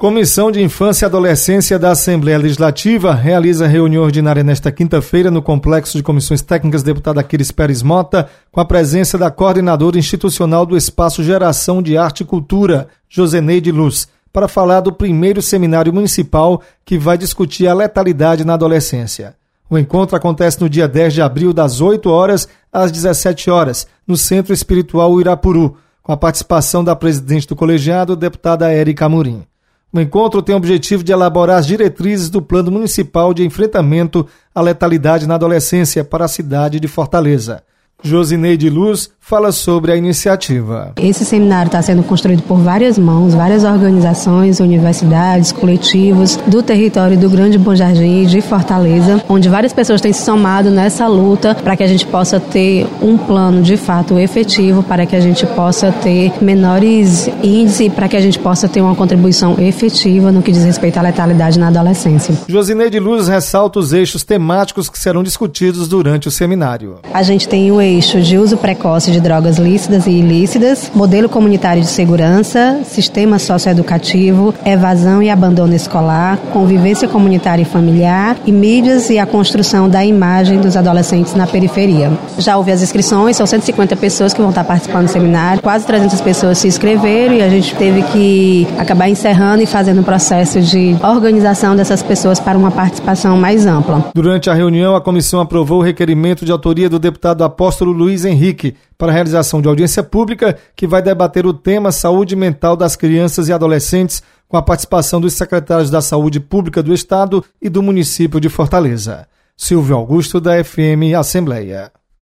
Comissão de Infância e Adolescência da Assembleia Legislativa realiza reunião ordinária nesta quinta-feira no Complexo de Comissões Técnicas deputada Aquiles Pérez Mota, com a presença da coordenadora institucional do Espaço Geração de Arte e Cultura, Joseneide Luz, para falar do primeiro seminário municipal que vai discutir a letalidade na adolescência. O encontro acontece no dia 10 de abril, das 8 horas às 17 horas, no Centro Espiritual Irapuru, com a participação da presidente do colegiado, deputada Érica Amorim. O encontro tem o objetivo de elaborar as diretrizes do Plano Municipal de Enfrentamento à Letalidade na Adolescência para a cidade de Fortaleza. Joseneide Luz fala sobre a iniciativa. Esse seminário está sendo construído por várias mãos, várias organizações, universidades, coletivos do território do Grande Bom Jardim de Fortaleza, onde várias pessoas têm se somado nessa luta para que a gente possa ter um plano de fato efetivo, para que a gente possa ter menores índices, para que a gente possa ter uma contribuição efetiva no que diz respeito à letalidade na adolescência. Joseneide Luz ressalta os eixos temáticos que serão discutidos durante o seminário. A gente tem o eixo de uso precoce de drogas lícitas e ilícitas, modelo comunitário de segurança, sistema socioeducativo, evasão e abandono escolar, convivência comunitária e familiar e mídias e a construção da imagem dos adolescentes na periferia. Já houve as inscrições, são 150 pessoas que vão estar participando do seminário, quase 300 pessoas se inscreveram e a gente teve que acabar encerrando e fazendo um processo de organização dessas pessoas para uma participação mais ampla. Durante a reunião, a comissão aprovou o requerimento de autoria do deputado Apóstolo Luiz Henrique para a realização de audiência pública que vai debater o tema saúde mental das crianças e adolescentes com a participação dos secretários da Saúde Pública do Estado e do município de Fortaleza. Silvio Augusto, da FM Assembleia.